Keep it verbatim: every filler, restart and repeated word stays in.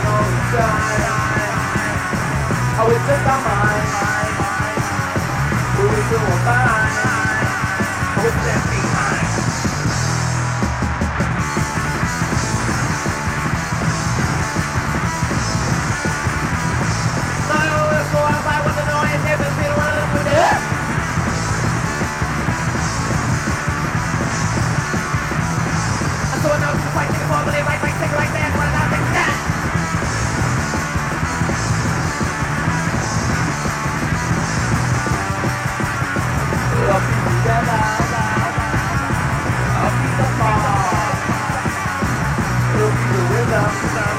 all the time. Oh, it's just our mind. Who is who am I? What's left behind? So I always go out by what the noise never feel one of them with it. So I know to fight, take a fall, believe right, right, take it right there, what about like that? I'll be together, I'll be the fall, it'll be the rhythm.